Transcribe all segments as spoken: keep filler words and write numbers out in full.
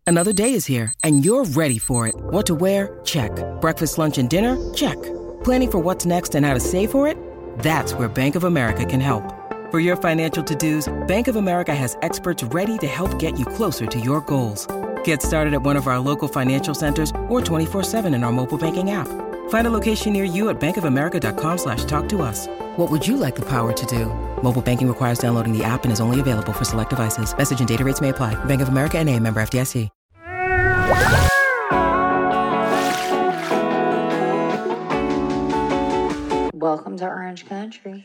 Another day is here, and you're ready for it. What to wear? Check. Breakfast, lunch, and dinner? Check. Planning for what's next and how to save for it? That's where Bank of America can help. For your financial to-dos, Bank of America has experts ready to help get you closer to your goals. Get started at one of our local financial centers or twenty-four seven in our mobile banking app. Find a location near you at bankofamerica.com slash talk to us. What would you like the power to do? Mobile banking requires downloading the app and is only available for select devices. Message and data rates may apply. Bank of America N A, member F D I C. Welcome to Orange Country.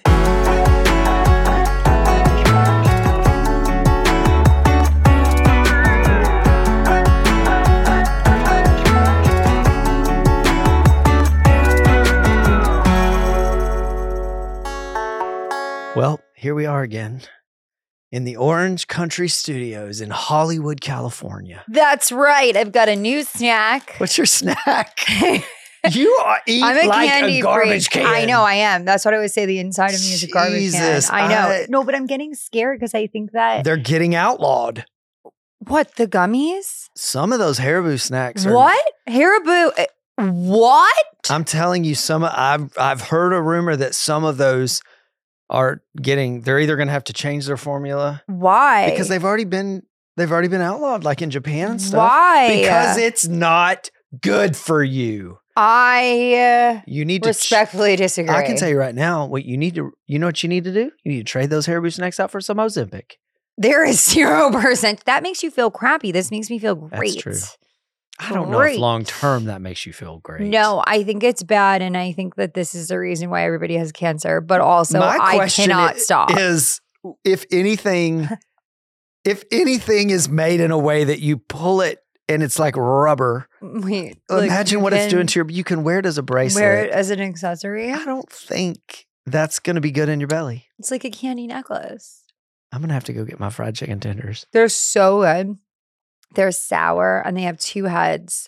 Well, here we are again in the Orange Country Studios in Hollywood, California. That's right. I've got a new snack. What's your snack? You are eat I'm a like candy a garbage freak. can. I know I am. That's what I would say. The inside of me is a garbage Jesus, can. I know. I- no, but I'm getting scared because I think that They're getting outlawed. what the gummies? Some of those Haribo snacks are. What Haribo? eh, What? I'm telling you, some. I've I've heard a rumor that some of those are getting. They're either going to have to change their formula Why? because they've already been. They've already been outlawed, like in Japan and stuff. Why? Because it's not good for you. I uh, You need to respectfully disagree. I can tell you right now, what you need to, you know what you need to do? You need to trade those Haribo snacks out for some Ozempic. There is zero percent. That makes you feel crappy. This makes me feel great. true. I don't know Great. if long term that makes you feel great. No, I think it's bad, and I think that this is the reason why everybody has cancer. But also, My I question cannot i- stop. Is if anything, if anything is made in a way that you pull it and it's like rubber, Wait, like, imagine you what it's can doing to your. You can wear it as a bracelet. Wear it as an accessory. I don't think that's going to be good in your belly. It's like a candy necklace. I'm gonna have to go get my fried chicken tenders. They're so good. They're sour, and they have two heads,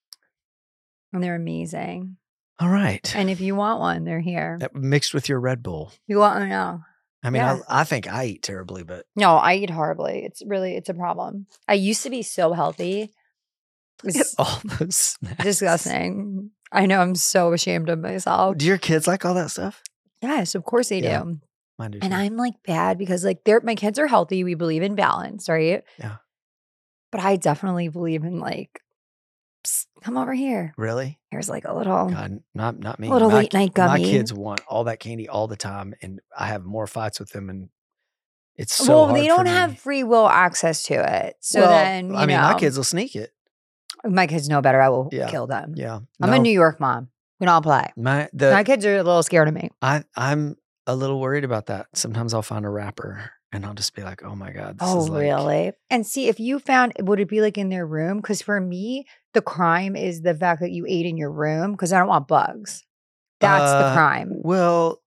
and they're amazing. All right, And if you want one, they're here. That mixed with your Red Bull. You want one now? I mean, Yeah. I, I think I eat terribly, but No, I eat horribly. It's really, it's a problem. I used to be so healthy. look at It's all those snacks. disgusting. I know. I'm so ashamed of myself. Do your kids like all that stuff? Yes, of course they Yeah. do. Mine do. And too. I'm like bad because like they're my kids are healthy. We believe in balance, right? Yeah. But I definitely believe in like, "Psst, come over here. Really? Here's like a little, God, not not me. a little my, late night My gummy. kids want all that candy all the time, and I have more fights with them, and it's so well, hard they for don't me. have free will access to it. So Well, then, you I mean, know, my kids will sneak it. my kids know better. I will Yeah. kill them. Yeah, I'm No, a New York mom. We don't play. My the my kids are a little scared of me. I I'm a little worried about that. Sometimes I'll find a rapper, and I'll just be like, "Oh my god, this Oh, is like." really? And see, if you found, would it be like in their room? Because for me, the crime is the fact that you ate in your room because I don't want bugs. That's the Uh, crime. Well,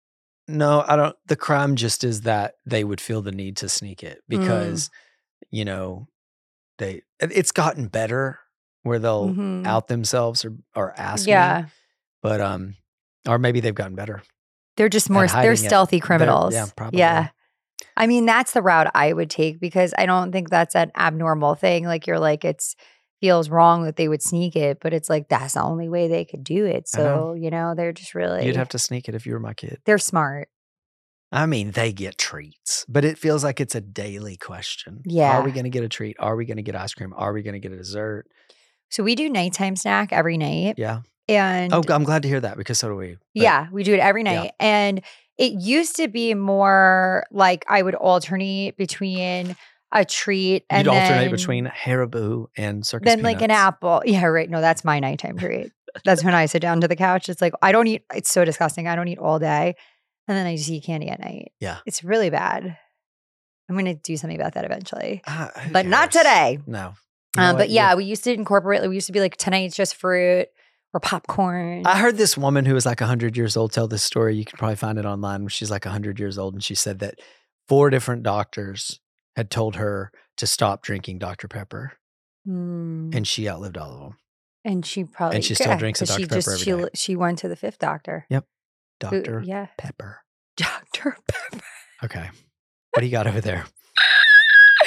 no, I don't. The crime just is that they would feel the need to sneak it because, you know, they. it- It's gotten better where they'll Mhm. out themselves or or ask me, Yeah. but um, or maybe they've gotten better. They're just more, hiding they're it. stealthy criminals. yeah, probably. Yeah. I mean, that's the route I would take because I don't think that's an abnormal thing. Like you're like, it's feels wrong that they would sneak it, but it's like, that's the only way they could do it. I know. So, you know, they're just really, You'd have to sneak it if you were my kid. they're smart. I mean, they get treats, but it feels like it's a daily question. Yeah. Are we going to get a treat? Are we going to get ice cream? Are we going to get a dessert? So we do nighttime snack every night. Yeah. And Oh, I'm glad to hear that because so do we. But yeah, we do it every Yeah. night. And it used to be more like I would alternate between a treat and You'd alternate then, between Haribo and Circus then like an Peanuts. apple. Yeah, right. No, that's my nighttime treat. That's when I sit down to the couch. It's like I don't eat. It's so disgusting. I don't eat all day, and then I just eat candy at night. Yeah. It's really bad. I'm going to do something about that eventually, Ah, who but not cares? today. No. You know Uh, what? but You- yeah, we used to incorporate. We used to be like tonight's just fruit or popcorn. I heard this woman who was like one hundred years old tell this story. You can probably find it online. She's like one hundred years old. And she said that four different doctors had told her to stop drinking Doctor Pepper. Mm. And she outlived all of them. And she probably And she still yeah, drinks a 'cause she Doctor Pepper just every she day. she went to the fifth doctor. Who- Doctor yeah, Pepper. Doctor Pepper. Okay. What do you got over there?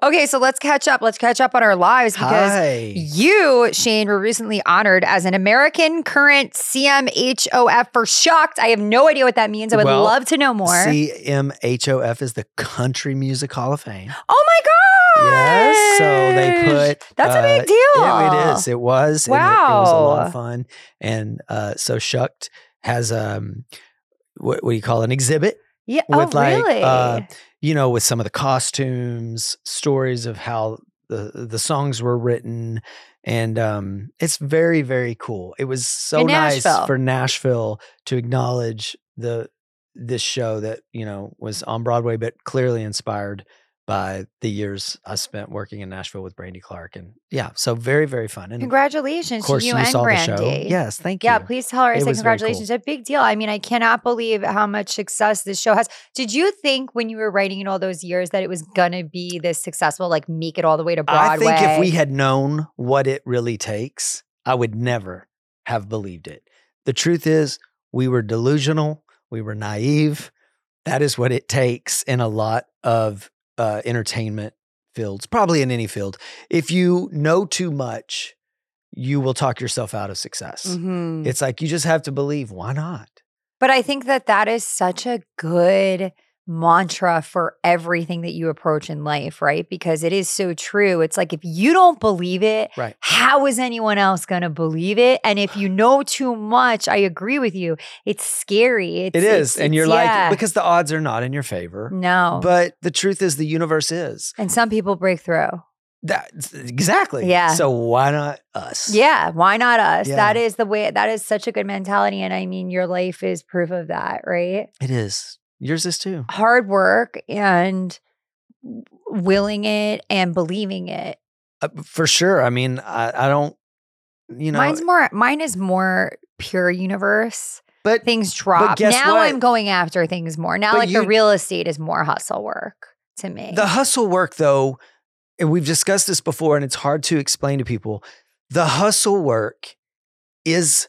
Okay, so let's catch up. Let's catch up on our lives because Hi. you, Shane, were recently honored as an American Current C M H O F for Shocked. I have no idea what that means. I would Well, love to know more. C M H O F is the Country Music Hall of Fame. Oh my God. Yes. So they put. That's a big uh, deal. It, it is. It was. and Wow. It, it was a lot of fun. And uh, so Shucked has um, what, what do you call it? An exhibit? Yeah. With oh, like, really? uh, you know, with some of the costumes, stories of how the the songs were written, and um, it's very, very cool. It was so In nice Nashville. for Nashville to acknowledge the this show that you know was on Broadway, but clearly inspired by the years I spent working in Nashville with Brandy Clark, and yeah, so very, very fun. And Congratulations of course, to you, you and saw Brandy. the show. Yes, thank Yeah, you. please tell her I It said was very congratulations. cool. It's a big deal. I mean, I cannot believe how much success this show has. Did you think when you were writing it all those years that it was going to be this successful, like make it all the way to Broadway? I think if we had known what it really takes, I would never have believed it. The truth is, we were delusional. We were naive. That is what it takes in a lot of uh, entertainment fields, probably in any field. If you know too much, you will talk yourself out of success. Mhm. It's like you just have to believe. Why not? But I think that that is such a good mantra for everything that you approach in life, right? Because it is so true. It's like if you don't believe it, Right. how is anyone else going to believe it? And if you know too much, I agree with you. It's scary. It's, It is. it's- and you're it's- yeah. like, because the odds are not in your favor. No. But the truth is, the universe is. And some people break through. That's exactly. Yeah. So why not us? Yeah, why not us? Yeah. That is the way, that is such a good mentality. And I mean, your life is proof of that, right? It is. Yours is too. Hard work and willing it and believing it. Uh, for sure. I mean, I, I don't, you know, Mine's more, mine is more pure universe. but Things drop. guess Now what? I'm going after things more. Now, But like you- the real estate is more hustle work to me. the hustle work, though, and we've discussed this before, and it's hard to explain to people. The hustle work is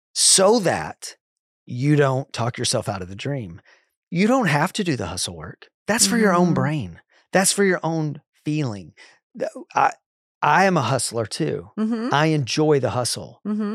so that you don't talk yourself out of the dream. You don't have to do the hustle work. That's for your own Mhm. brain. That's for your own feeling. Th- I, I am a hustler too. mm-hmm. I enjoy the hustle. Mm-hmm.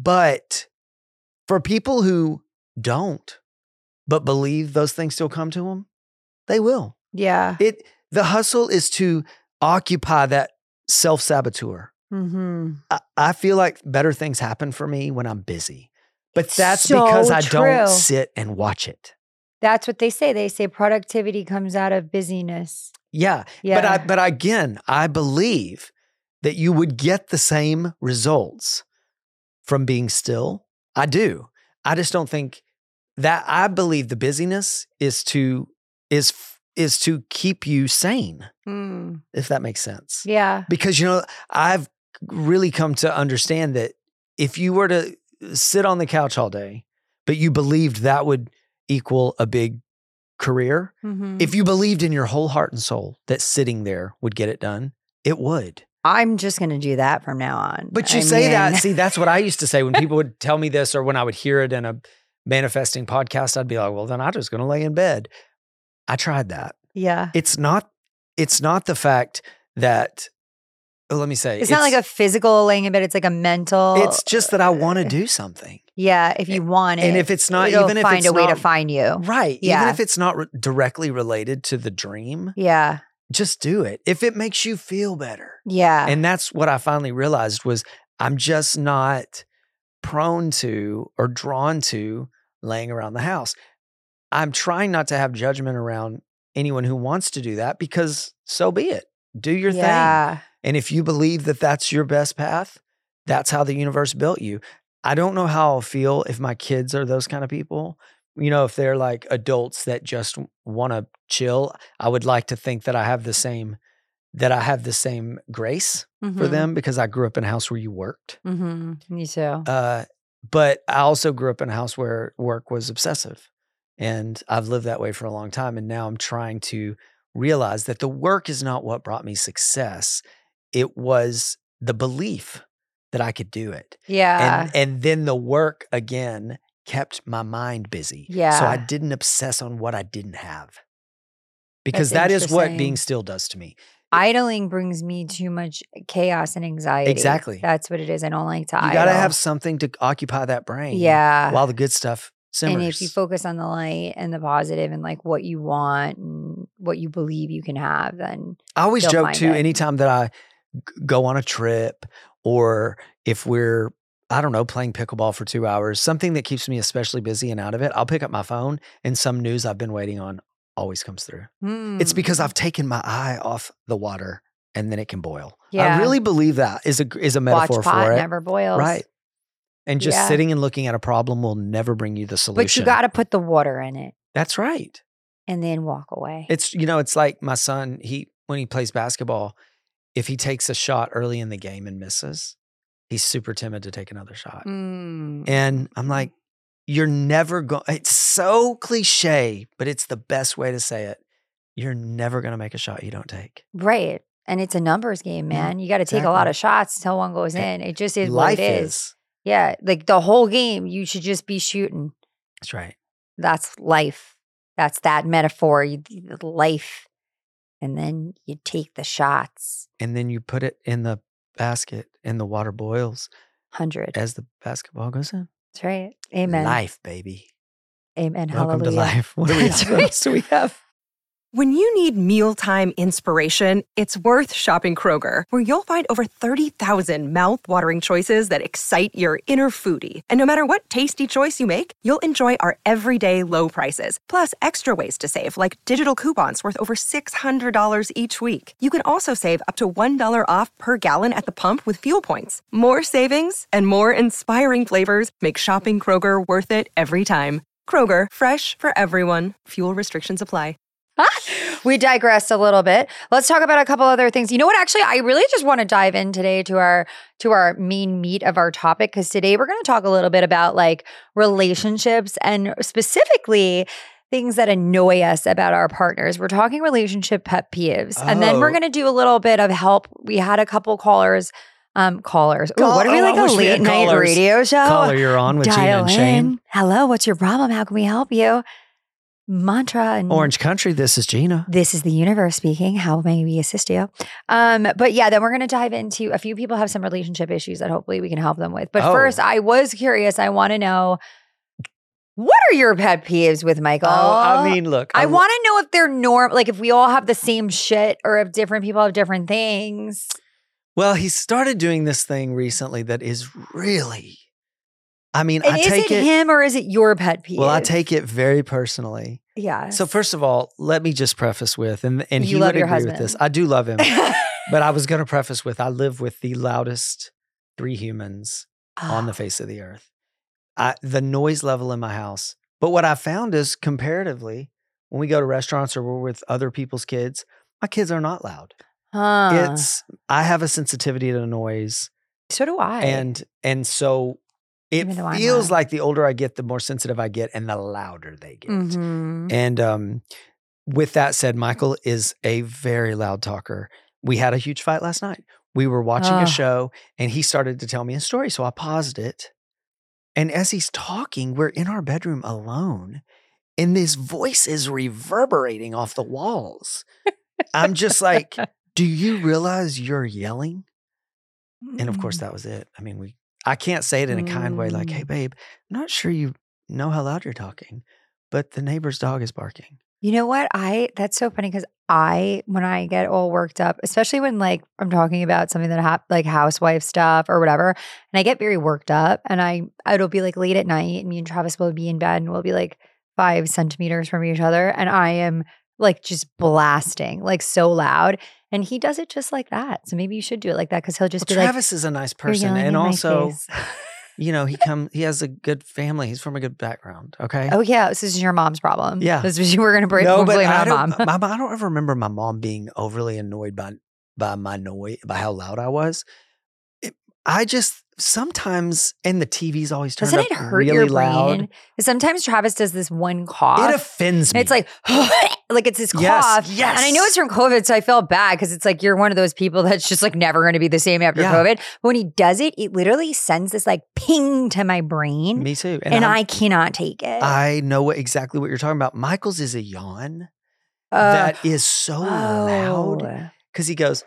But for people who don't, but believe those things still come to them, they will. Yeah. It the hustle is to occupy that self-saboteur. Mm-hmm. I, I feel like better things happen for me when I'm busy. But that's So because I true. don't sit and watch it. That's what they say. They say productivity comes out of busyness. Yeah. Yeah. But I but again, I believe that you would get the same results from being still. I do. I just don't think that I believe the busyness is to is is to keep you sane, Mm. if that makes sense. Yeah. Because you know, I've really come to understand that if you were to sit on the couch all day, but you believed that would equal a big career, Mm-hmm. if you believed in your whole heart and soul that sitting there would get it done, it would. I'm just going to do that from now on. But you I say that, mean- see, that's what I used to say when people would tell me this, or when I would hear it in a manifesting podcast, I'd be like, well, then I'm just going to lay in bed. I tried that. Yeah. It's not, it's not the fact that, well, let me say, It's, not like a physical laying in bed. It's like a mental. it's just that I want to do something. Yeah. If you want it. And if it's not, it'll even if find it's a way not, to find you. right. Yeah. Even if it's not re- directly related to the dream, Yeah. just do it. If it makes you feel better. Yeah. And that's what I finally realized was I'm just not prone to or drawn to laying around the house. I'm trying not to have judgment around anyone who wants to do that, because so be it. Do your thing. yeah. And if you believe that that's your best path, that's how the universe built you. I don't know how I'll feel if my kids are those kind of people. You know, if they're like adults that just want to chill, I would like to think that I have the same, that I have the same grace for them, because I grew up in a house where you worked. Mm-hmm. Me too. Uh, but I also grew up in a house where work was obsessive. And I've lived that way for a long time. And now I'm trying to realize that the work is not what brought me success. It was the belief that I could do it. yeah. And and then the work again kept my mind busy. So Yeah. I didn't obsess on what I didn't have. Because That's that is what interesting. being still does to me. idling brings me too much chaos and anxiety. Exactly. That's what it is. I don't like to You idle. got to have something to occupy that brain. Yeah. While the good stuff simmers. And if you focus on the light and the positive and like what you want and what you believe you can have, then I always you'll joke find too, it. anytime that I g- go on a trip or if we're, I don't know, playing pickleball for two hours, something that keeps me especially busy and out of it, I'll pick up my phone and some news I've been waiting on always comes through. Hmm. It's because I've taken my eye off the water and then it can boil. Yeah. I really believe that is a is a metaphor Watch pot for it. never boils. Right. And just Yeah. sitting and looking at a problem will never bring you the solution. But you got to put the water in it That's right. and then walk away. It's, you know, it's like my son, he when he plays basketball, if he takes a shot early in the game and misses, he's super timid to take another shot. Mm. And I'm like, you're never going, it's so cliche, but it's the best way to say it. You're never going to make a shot you don't take. Right. And it's a numbers game, Yeah, man. You got to take a lot exactly. of shots until one goes in. It just is Life what it is. is. Yeah. Like the whole game, you should just be shooting. That's right. That's life. That's that metaphor. You, life. And then you take the shots. And then you put it in the basket and the water boils one hundred. as the basketball goes in. That's right. Amen. Life, baby. Amen. Welcome Hallelujah. to life. What do we That's have? right. What else do we have? When you need mealtime inspiration, it's worth shopping Kroger, where you'll find over thirty thousand mouth-watering choices that excite your inner foodie. And no matter what tasty choice you make, you'll enjoy our everyday low prices, plus extra ways to save, like digital coupons worth over six hundred dollars each week. You can also save up to one dollar off per gallon at the pump with fuel points. More savings and more inspiring flavors make shopping Kroger worth it every time. Kroger, fresh for everyone. Fuel restrictions apply. We digressed a little bit. Let's talk about a couple other things. You know what? Actually, I really just want to dive in today to our to our main meat of our topic, because today we're going to talk a little bit about like relationships and specifically things that annoy us about our partners. We're talking relationship pet peeves, and then we're Oh. going to do a little bit of help. We had a couple callers. Um, callers. Ooh, Call- what are we oh, I like a wish we late had night callers. radio show? Caller, you're on with Gina Dial and Shane. in. Hello, what's your problem? How can we help you? Mantra and Orange Country, this is Gina. This is the universe speaking. How may we assist you? Um, but yeah, then we're going to dive into a few people have some relationship issues that hopefully we can help them with. But Oh. first, I was curious. I want to know, what are your pet peeves with Michael? Oh, I mean, look. I I'm- want to know if they're norm, like if we all have the same shit or if different people have different things. Well, he started doing this thing recently that is really, I mean, And I is take it, it, him or is it your pet peeve? well, I take it very personally. Yeah. So first of all, let me just preface with, and, and You he love would your agree with husband. this. I do love him, but I was going to preface with, I live with the loudest three humans on the face of the earth. I, the noise level in my house. But what I found is comparatively, when we go to restaurants or we're with other people's kids, my kids are not loud. Huh. It's, I have a sensitivity to noise. So do I. And and so it Even though I'm feels loud. like the older I get, the more sensitive I get and the louder they get. Mhm. And um, with that said, Michael is a very loud talker. We had a huge fight last night. We were watching Ugh. a show and he started to tell me a story. So I paused it. And as he's talking, we're in our bedroom alone. And this voice is reverberating off the walls. I'm just like, do you realize you're yelling? And of course, that was it. I mean, we I can't say it in a kind way like, hey, babe, I'm not sure you know how loud you're talking, but the neighbor's dog is barking. You know what? I that's so funny because I when I get all worked up, especially when like I'm talking about something that happened, like housewife stuff or whatever, and I get very worked up, and I it'll be like late at night, and me and Travis will be in bed, and we'll be like five centimeters from each other, and I am like just blasting like so loud, and he does it just like that. So maybe you should do it like that because he'll just Well, be Travis is a nice like, "You're person. yelling And in my also, face." you know, he come he has a good family. He's from a good background. Okay. Oh yeah, this is your mom's problem. Yeah. this is you were gonna break. no, but blame it I on don't, mom. my, I don't ever remember my mom being overly annoyed by by my noise, by how loud I was. It, I just sometimes, and the T V's always turned Doesn't up it hurt really your loud. brain? Sometimes Travis does this one cough. It offends me. It's like, like it's this Yes, cough. yes. And I know it's from COVID, so I feel bad because it's like you're one of those people that's just like never going to be the same after Yeah. COVID. But when he does it, it literally sends this like ping to my brain. me too. and I'm- I cannot take it. I know what, exactly what you're talking about. Michael's is a yawn Uh, that is so loud. oh. because he goes,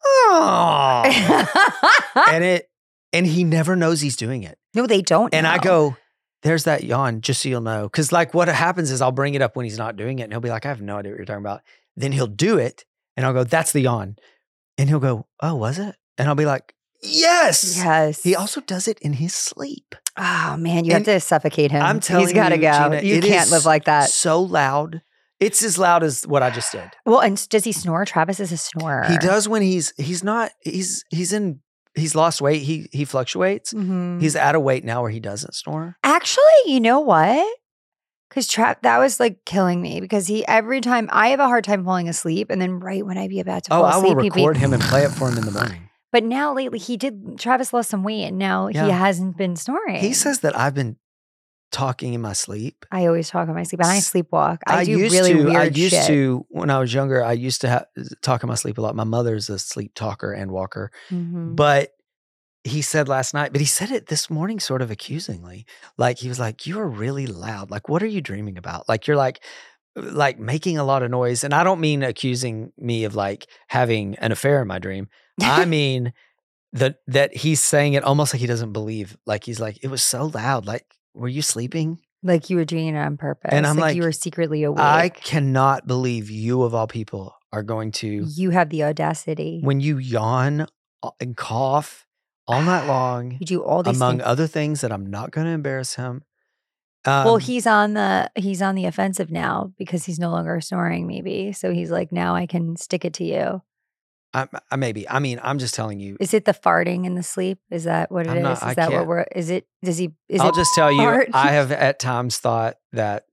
oh, and it, and he never knows he's doing it. No, they don't. And know. I go, there's that yawn, just so you'll know. Because like what happens is I'll bring it up when he's not doing it, and he'll be like, I have no idea what you're talking about. Then he'll do it, and I'll go, that's the yawn. And he'll go, oh, was it? And I'll be like, yes. Yes. He also does it in his sleep. Oh, man, you And have to suffocate him. I'm telling He's got to you, go. Gina, you it can't is live like that. So loud. It's as loud as what I just did. Well, and does he snore? Travis is a snorer. He does when he's, he's not, he's, he's in, he's lost weight. He, he fluctuates. Mm-hmm. He's at a weight now where he doesn't snore. Actually, you know what? Because Trav, that was like killing me because he, every time I have a hard time falling asleep. And then right when I be about to Oh, fall I asleep, will he'd be- record him and play it for him in the morning. But now lately he did, Travis lost some weight and now Yeah. he hasn't been snoring. He says that I've been talking in my sleep. I always talk in my sleep and I sleepwalk. I, I do used really to, weird I used shit. to, when I was younger, I used to ha- talk in my sleep a lot. My mother's a sleep talker and walker. Mhm. But he said last night, but he said it this morning sort of accusingly. Like he was like, you are really loud. Like, what are you dreaming about? Like you're like, like making a lot of noise. And I don't mean accusing me of like having an affair in my dream. I mean that that he's saying it almost like he doesn't believe. Like he's like, it was so loud. Like, were you sleeping? Like you were doing it on purpose. And I'm like, you were secretly awake. I cannot believe you of all people are going to, You have the audacity. when you yawn and cough all night long, You do all these among things. other things that I'm not going to embarrass him. Um, Well, he's on the he's on the offensive now because he's no longer snoring. Maybe so he's like, now I can stick it to you. I, I maybe. I mean, I'm just telling you. Is it the farting in the sleep? Is that what it I'm is? not- Is I that what can't- we're? Is it? Does he? Is I'll it? just tell you, fart? I have at times thought that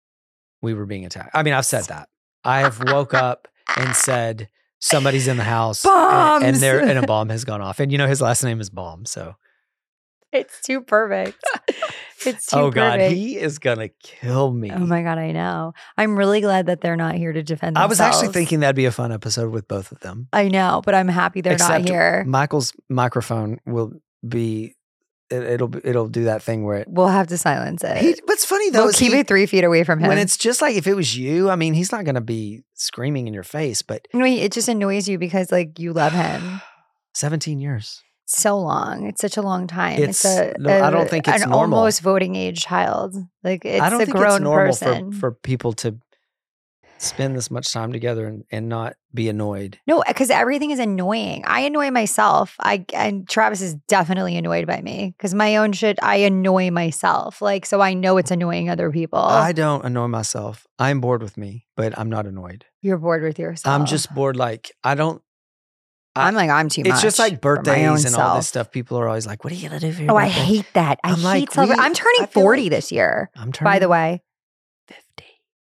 we were being attacked. I mean, I've said that. I have woke up and said somebody's in the house, and, and Bombs! there and a bomb has gone off. And you know, his last name is Bomb. So, It's too perfect. It's too oh god, perfect. he is gonna kill me. Oh my god, I know. I'm really glad that they're not here to defend I themselves. was actually thinking that'd be a fun episode with both of them. I know, but I'm happy they're Except not here. Michael's microphone will be. It, it'll it'll do that thing where it. We'll have to silence it. He, what's funny though we'll is keep he- it three feet away from him. when it's just like if it was you. I mean, he's not gonna be screaming in your face, but No, it just annoys you because like you love him seventeen years. so long. It's such a long time. It's, It's- a, no, I a- don't think it's an normal. almost voting age child. Like it's I don't a think grown it's normal person. for, for people to spend this much time together and, and not be annoyed. No, because everything is annoying. I annoy myself. I and Travis is definitely annoyed by me because my own shit. I annoy myself. Like so, I know it's annoying other people. I don't annoy myself. I'm bored with me, but I'm not annoyed. You're bored with yourself. I'm just bored. Like I don't. I- I'm like I'm too much. It's just like for my own birthdays and all this self. stuff. People are always like, "What are you gonna do for your Oh, I birthday?" hate that. I I'm hate like, celebrating. we- I'm turning I feel forty like- this year. I'm turning. By the way. fifty.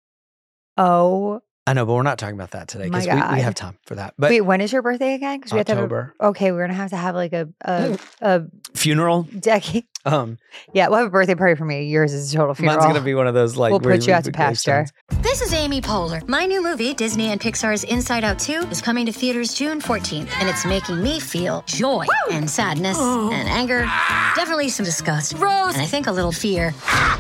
Oh, I know, but we're not talking about that today My because we, God. we have time for that. But wait, when is your birthday again? Because we have to have October a, okay, we're gonna have to have like a a, a funeral. decade. Um, Yeah, we'll have a birthday party for me. Yours is a total funeral. mine's gonna be one of those like We'll where put you we- out to we go pasture. stones. This is Amy Poehler. My new movie, Disney and Pixar's Inside Out two, is coming to theaters June fourteenth, and it's making me feel joy and sadness and anger, definitely some disgust, Rose, and I think a little fear.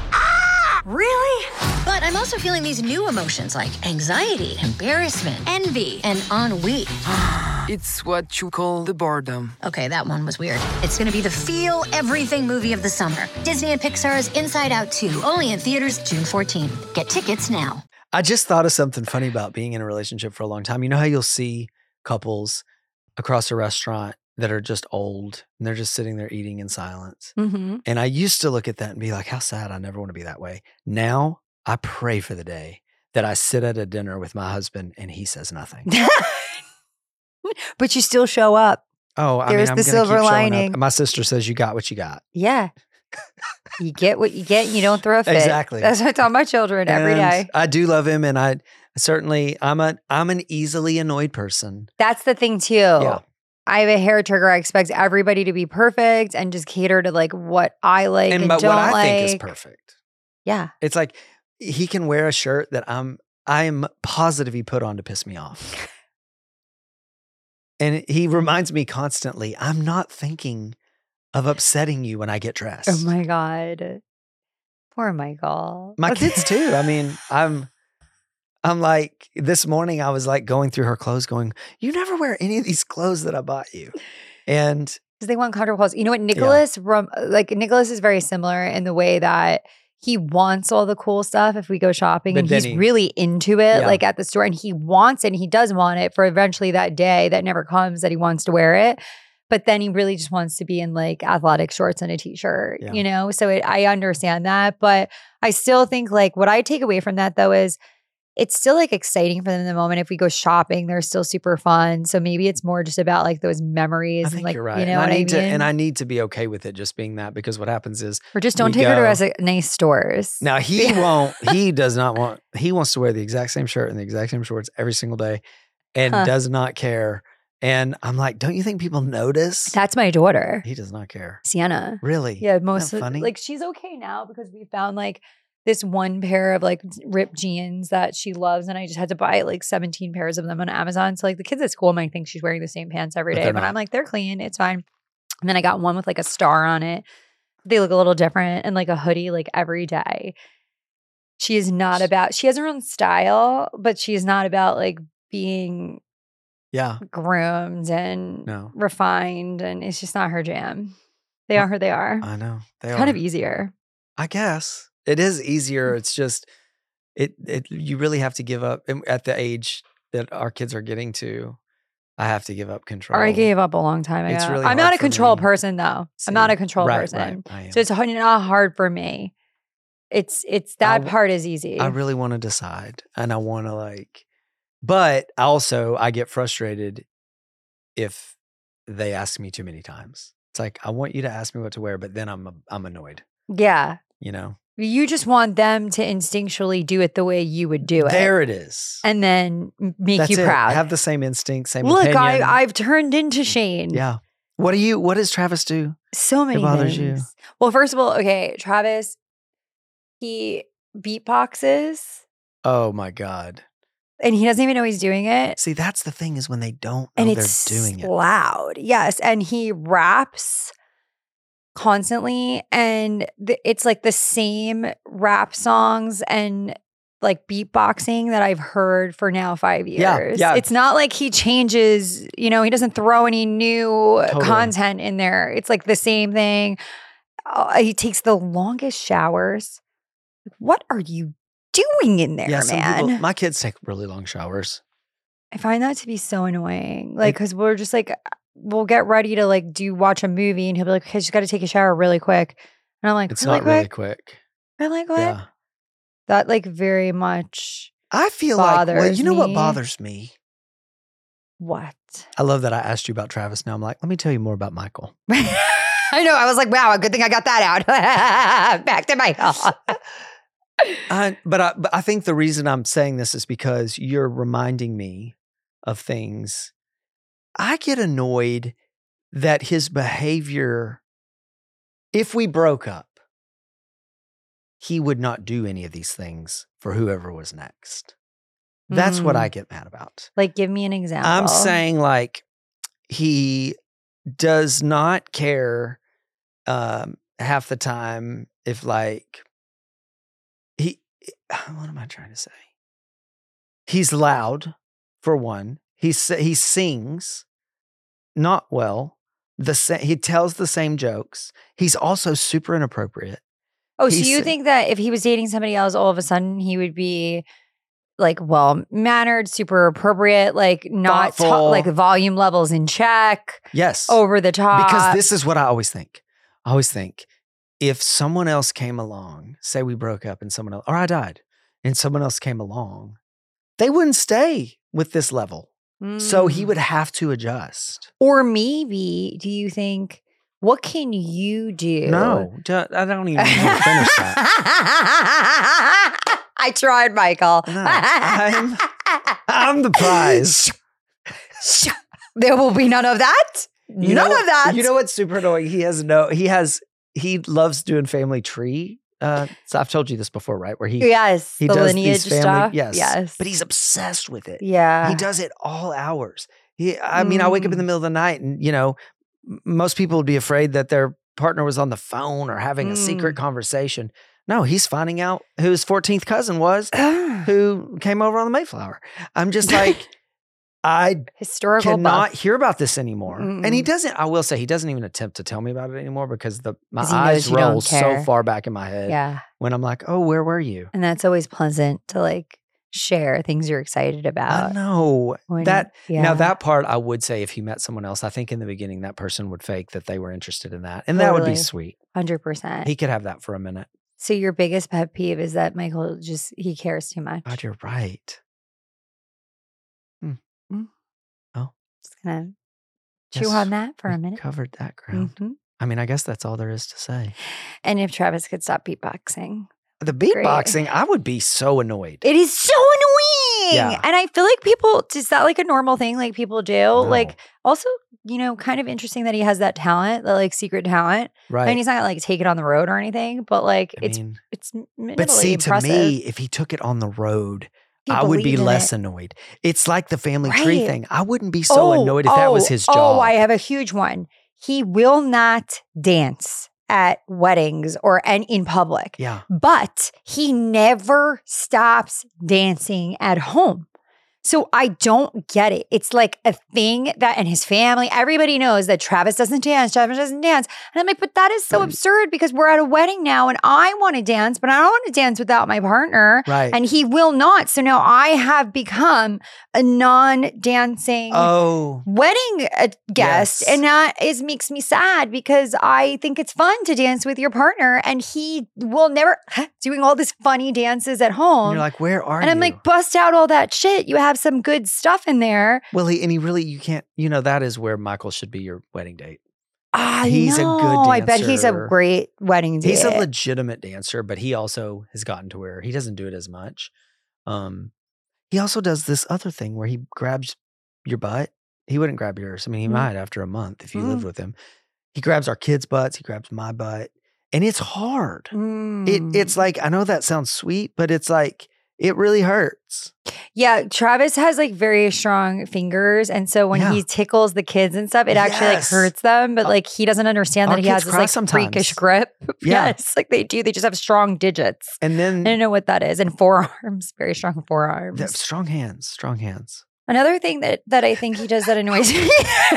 Really? But I'm also feeling these new emotions like anxiety, embarrassment, envy, and ennui. It's what you call the boredom. Okay, that one was weird. It's gonna be the feel everything movie of the summer. Disney and Pixar's Inside Out two, only in theaters June fourteenth. Get tickets now. I just thought of something funny about being in a relationship for a long time. You know how you'll see couples across a restaurant that are just old and they're just sitting there eating in silence. Mm-hmm. And I used to look at that and be like, how sad. I never want to be that way. Now I pray for the day that I sit at a dinner with my husband and he says nothing. But you still show up. Oh, I There's mean, I'm the gonna silver keep showing lining. up. My sister says you got what you got. Yeah. You get what you get and you don't throw a fit. Exactly. That's what I tell my children every And day. I do love him, and I certainly I'm a I'm an easily annoyed person. That's the thing too. Yeah. I have a hair trigger. I expect everybody to be perfect and just cater to like what I like and, And but don't what I like. think is perfect. Yeah. It's like he can wear a shirt that I'm I'm positive he put on to piss me off. And he reminds me constantly, I'm not thinking of upsetting you when I get dressed. Oh my God. Poor Michael. My kids too. I mean, I'm I'm like, this morning I was like going through her clothes going, you never wear any of these clothes that I bought you. And because they want comfortable clothes. You know what, Nicholas, yeah. Rom- like Nicholas is very similar in the way that he wants all the cool stuff if we go shopping, but and he's he, really into it, yeah. like at the store, and he wants it and he does want it for eventually that day that never comes that he wants to wear it. But then he really just wants to be in like athletic shorts and a t-shirt, yeah. you know? So it, I understand that. But I still think like what I take away from that though is it's still like exciting for them in the moment. If we go shopping, they're still super fun. So maybe it's more just about like those memories. I think and like, you're right. You know and what I need I mean? to, and I need to be okay with it just being that, because what happens is or just don't take go, her to a nice stores. Now he won't, he does not want, he wants to wear the exact same shirt and the exact same shorts every single day and huh. does not care. And I'm like, don't you think people notice? That's my daughter. He does not care. Sienna. Really? Yeah, most of, funny? Like she's okay now because we found like this one pair of like ripped jeans that she loves, and I just had to buy like seventeen pairs of them on Amazon. So like the kids at school might think she's wearing the same pants every day, but, but I'm like, they're clean, it's fine. And then I got one with like a star on it. They look a little different, and like a hoodie like every day. She is not about, she has her own style, but she's not about like being yeah groomed and no. refined, and it's just not her jam. They well, are who they are. I know. They it's are. kind of easier. I guess. It is easier. It's just, it, it, you really have to give up at the age that our kids are getting to. I have to give up control. Or I gave up a long time ago. It's really I'm hard not a for control me. person though. See, I'm not a control right, person. Right, so it's hard, not hard for me. It's, it's that I, part is easy. I really want to decide, and I want to like, but also I get frustrated if they ask me too many times. It's like, I want you to ask me what to wear, but then I'm, I'm annoyed. Yeah. You know? You just want them to instinctually do it the way you would do it. There it is. And then make That's you it. proud. Have the same instinct, same Look, opinion. I, I've turned into Shane. Yeah. What do you, what does Travis do? So many It bothers things. you. Well, first of all, okay, Travis, he beatboxes. Oh my God. And he doesn't even know he's doing it. See, that's the thing is when they don't know and they're it's doing it. loud. Yes. And he raps constantly, and th- it's like the same rap songs and like beatboxing that I've heard for now five years. Yeah, yeah. It's not like he changes, you know, he doesn't throw any new Totally. content in there. It's like the same thing. Uh, he takes the longest showers. What are you doing in there, yeah, some man? people, my kids take really long showers. I find that to be so annoying. Like, because we're just like, we'll get ready to like do watch a movie, and he'll be like, okay, just got to take a shower really quick. And I'm like, It's really not quick? really quick. Really quick? Yeah. That like very much I feel like, well, bothers you know what me. bothers me? What? I love that I asked you about Travis. Now I'm like, let me tell you more about Michael. I know. I was like, wow, a good thing I got that out. Back to Michael. I, but, I, but I think the reason I'm saying this is because you're reminding me of things. I get annoyed that his behavior, if we broke up, he would not do any of these things for whoever was next. That's mm. what I get mad about. Like, give me an example. I'm saying like he does not care um, half the time if like, he, what am I trying to say? He's loud for one. He, he sings not well. The sa- He tells the same jokes. He's also super inappropriate. Oh, so He's, you think that if he was dating somebody else, all of a sudden he would be like well-mannered, super appropriate, like not to- like volume levels in check. Yes. Over the top. Because this is what I always think. I always think if someone else came along, say we broke up and someone else, or I died and someone else came along, they wouldn't stay with this level. Mm. So he would have to adjust. Or maybe, do you think, what can you do? No, I don't even know how to finish that. I tried, Michael. No, I'm, I'm the prize. There will be none of that. You none know, of that. You know what's super annoying? He has no, he has, he loves doing family tree. Uh, so I've told you this before, right? Where he, yes, he the does lineage these family, stuff. yes, yes. But he's obsessed with it. Yeah. He does it all hours. He, I mean, mm. I wake up in the middle of the night and, you know, most people would be afraid that their partner was on the phone or having mm. a secret conversation. No, he's finding out who his fourteenth cousin was who came over on the Mayflower. I'm just like, I Historical cannot buff. hear about this anymore. Mm-mm. And he doesn't, I will say, he doesn't even attempt to tell me about it anymore because the my 'Cause he knows eyes you don't roll so care. far back in my head Yeah. when I'm like, oh, where were you? And that's always pleasant to like share things you're excited I about. know. when- That yeah. Now, that part I would say if he met someone else, I think in the beginning that person would fake that they were interested in that. And that would be Totally. sweet. one hundred percent. He could have that for a minute. So your biggest pet peeve is that Michael just, he cares too much. God, you're right. Just gonna chew Yes, on that for we a minute. Covered that ground. Mhm. I mean, I guess that's all there is to say. And if Travis could stop beatboxing. The Great. beatboxing, I would be so annoyed. It is so annoying. Yeah. And I feel like people, is that like a normal thing like people do? No. Like also, you know, kind of interesting that he has that talent, that like secret talent. Right. And he's not like take it on the road or anything, but like I it's mean, it's minimally but see, impressive. to me, if he took it on the road, He I would be believed in less it. annoyed. It's like the family tree Right. thing. I wouldn't be so annoyed if that was his job. Oh, I have a huge one. He will not dance at weddings or and in public. Yeah. But he never stops dancing at home. So I don't get it. It's like a thing that, and his family, everybody knows that Travis doesn't dance, Travis doesn't dance. And I'm like, but that is so absurd because we're at a wedding now and I want to dance, but I don't want to dance without my partner. Right. And he will not. So now I have become a non-dancing Oh, wedding uh, guest, Yes. and that is makes me sad because I think it's fun to dance with your partner, and he will never doing all these funny dances at home. and you're like, where are and you? I'm like, bust out all that shit. You have some good stuff in there. well, he, and he really, you can't, you know, that is where Michael should be your wedding date. I He's a know. good I bet he's a dancer. great wedding date. He's a legitimate dancer, but he also has gotten to where he doesn't do it as much. Um, he also does this other thing where he grabs your butt. He wouldn't grab yours. I mean, he Mm. might after a month if you Mm. lived with him. He grabs our kids' butts. He grabs my butt, and it's hard. It Mm. it's like I know that sounds sweet, but it's like it really hurts. Yeah, Travis has like very strong fingers. And so when Yeah. he tickles the kids and stuff, it actually like Yes. hurts them. But Uh, like he doesn't understand our that he kids has this cry like sometimes. freakish grip. Yeah. Yes, like they do. They just have strong digits. And I then don't know what that is. And forearms, very strong forearms. the- strong hands, strong hands. Another thing that that I think he does that annoys me.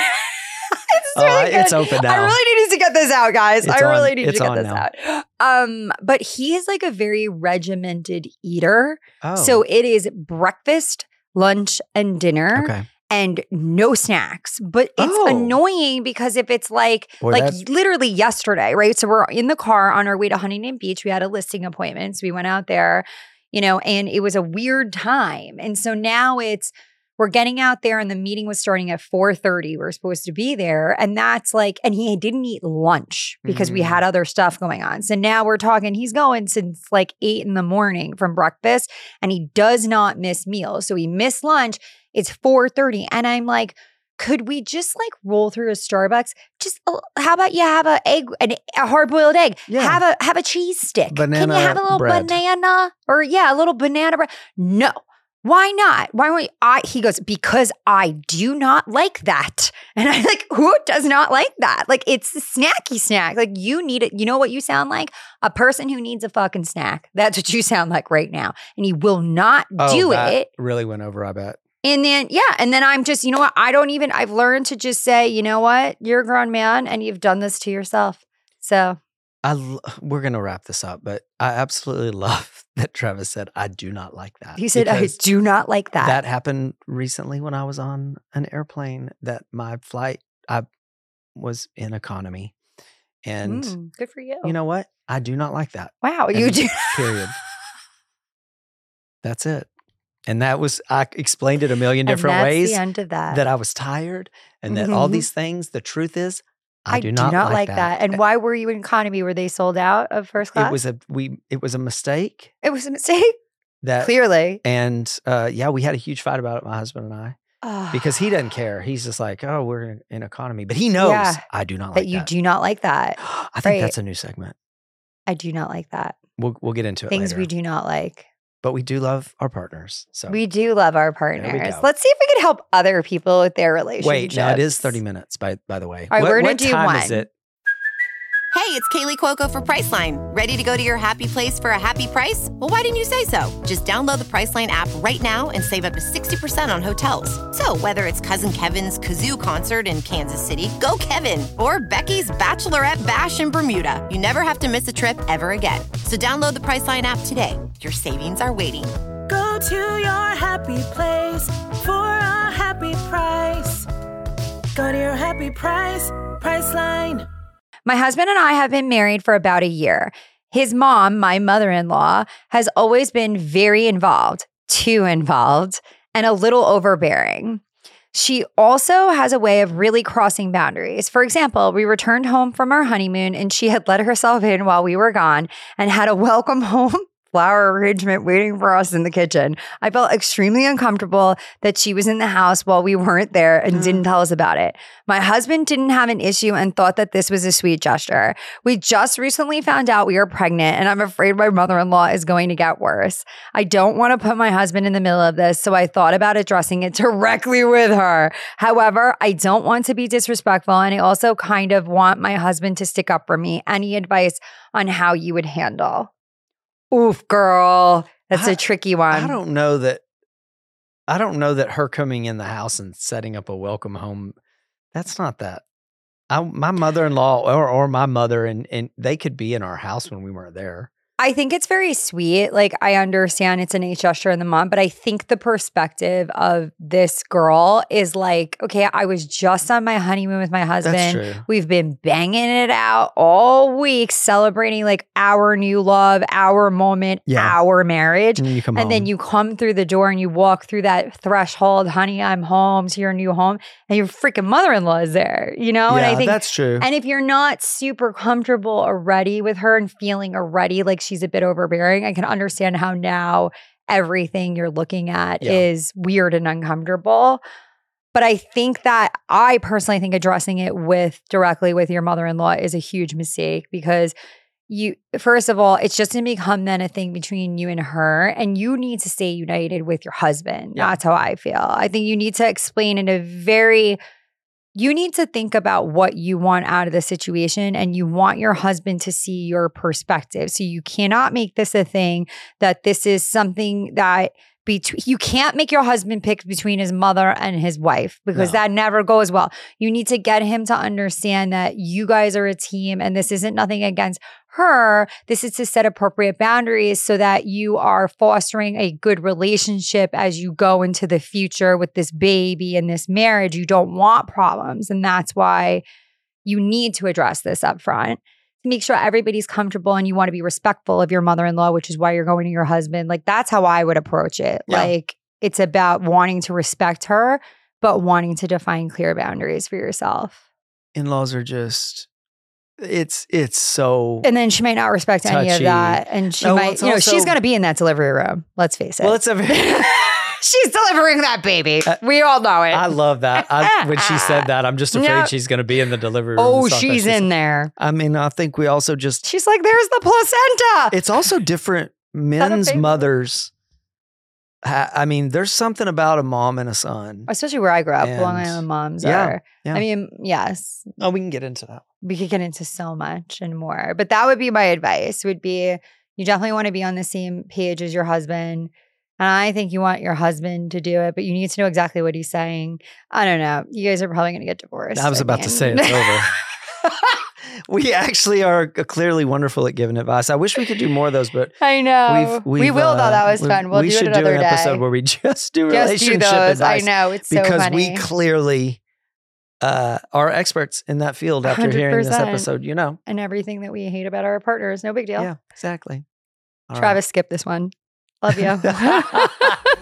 It's Oh, really I- it's good. open I now. really need to get this out, guys. It's I really on- need it's to get on this now. out. Um, but he is like a very regimented eater. Oh, So it is breakfast, lunch, and dinner. okay. And no snacks. But it's Oh. annoying because if it's like Boy, like that's- literally yesterday, right? So we're in the car on our way to Huntington Beach. We had a listing appointment. So we went out there, you know, and it was a weird time. And so now it's we're getting out there and the meeting was starting at four thirty. We we're supposed to be there. And that's like, and he didn't eat lunch because we Mm. had other stuff going on. So now we're talking, he's going since like eight in the morning from breakfast and he does not miss meals. So he missed lunch. It's four thirty. And I'm like, could we just like roll through a Starbucks? Just a, how about you have a egg, an, a hard boiled egg? Yeah. Have a have a cheese stick. Can Banana you have a little bread. banana or yeah, a little banana bread? No. Why not? Why won't you? I? He goes, because I do not like that. And I'm like, who does not like that? Like, it's a snacky snack. Like, you need it. You know what you sound like? A person who needs a fucking snack. That's what you sound like right now. And he will not Oh, do that it. really went over, I bet. And then, yeah. And then I'm just, you know what? I don't even, I've learned to just say, you know what? You're a grown man and you've done this to yourself. So, I l- we're gonna wrap this up, but I absolutely love that Travis said, "I do not like that." he said, I because do not like that. that happened recently when I was on an airplane. That my flight, I was in economy, and Mm, good for you. you know what? I do not like that. wow. You And do. Period. That's it. And that was I explained it a million And different that's ways. the end of that. That I was tired, and that all Mhm. these things. The truth is, I, do not, like that. And why were you in economy? Were they sold out of first class? It was a we. It was a mistake. It was a mistake. That Clearly. and uh, yeah, we had a huge fight about it, my husband and I, Oh, because he doesn't care. He's just like, oh, we're in, in economy, but he knows Yeah. I do not that like you that. do not like that. I think right. that's a new segment. I do not like that. We'll we'll get into it Things later. we do not like. but we do love our partners. So We do love our we partners. go. Let's see if we can help other people with their relationships. wait, no, it is thirty minutes. By by the way, All right, what, we're gonna what do time is one. it? Hey, it's Kaylee Cuoco for Priceline. Ready to go to your happy place for a happy price? Well, why didn't you say so? Just download the Priceline app right now and save up to sixty percent on hotels. So whether it's Cousin Kevin's Kazoo Concert in Kansas City, go Kevin, or Becky's Bachelorette Bash in Bermuda, you never have to miss a trip ever again. So download the Priceline app today. Your savings are waiting. Go to your happy place for a happy price. Go to your happy price, Priceline. My husband and I have been married for about a year. His mom, my mother-in-law, has always been very involved, too involved, and a little overbearing. She also has a way of really crossing boundaries. For example, we returned home from our honeymoon and she had let herself in while we were gone and had a welcome home flower arrangement waiting for us in the kitchen. I felt extremely uncomfortable that she was in the house while we weren't there and mm. didn't tell us about it. My husband didn't have an issue and thought that this was a sweet gesture. We just recently found out we are pregnant and I'm afraid my mother-in-law is going to get worse. I don't want to put my husband in the middle of this, so I thought about addressing it directly with her. However, I don't want to be disrespectful and I also kind of want my husband to stick up for me. Any advice on how you would handle? Oof, girl. That's I, a tricky one. I don't know that I don't know that her coming in the house and setting up a welcome home, that's not that. I, my mother-in-law or or my mother and and they could be in our house when we weren't there. I think it's very sweet. Like, I understand it's a nice gesture in the mom, but I think the perspective of this girl is like, okay, I was just on my honeymoon with my husband. That's true. We've been banging it out all week, celebrating like our new love, our moment, yeah. our marriage. And, then you, come and then you come through the door and you walk through that threshold, honey, I'm home to your new home, and your freaking mother-in-law is there, you know? Yeah, and I think that's true. And if you're not super comfortable already with her and feeling already like she's a bit overbearing, I can understand how now everything you're looking at yeah. is weird and uncomfortable. But I think that I personally think addressing it with directly with your mother-in-law is a huge mistake because you, first of all, it's just going to become then a thing between you and her, and you need to stay united with your husband. Yeah. That's how I feel. I think you need to explain in a very You need to think about what you want out of the situation and you want your husband to see your perspective. So you cannot make this a thing that this is something that between you can't make your husband pick between his mother and his wife because No. that never goes well. You need to get him to understand that you guys are a team and this isn't nothing against her. This is to set appropriate boundaries so that you are fostering a good relationship as you go into the future with this baby and this marriage. You don't want problems. And that's why you need to address this up front. Make sure everybody's comfortable and you want to be respectful of your mother-in-law, which is why you're going to your husband. Like, that's how I would approach it. Yeah. Like, it's about wanting to respect her, but wanting to define clear boundaries for yourself. In-laws are just, it's it's so And then she might not respect any of touchy. that. And she No, might, it's you know, also- she's going to be in that delivery room. Let's face it. Well, it's a very She's delivering that baby. We all know it. I love that. I, when she said that, I'm just afraid Yep. she's going to be in the delivery room. oh, and stuff. she's That's in just- there. I mean, I think we also just, She's like, there's the placenta. it's also different. Men's baby? mothers, ha- I mean, there's something about a mom and a son. Especially where I grew up, And- Long Island moms yeah, are. yeah. I mean, yes, Oh, we can get into that. we could get into so much and more. But that would be my advice, would be you definitely want to be on the same page as your husband. And I think you want your husband to do it, but you need to know exactly what he's saying. I don't know. You guys are probably going to get divorced. I was about to say it's over. We actually are clearly wonderful at giving advice. I wish we could do more of those, but I know. we've, we've, we will, uh, though. That was we've- fun. We'll we do should it another do an day. episode where we just do Just do relationship those. I advice. know. It's so because funny. we clearly uh, are experts in that field after hearing this one hundred percent. episode, you know. And everything that we hate about our partners. No big deal. Yeah, exactly. All right. Travis, skip this one. Love you.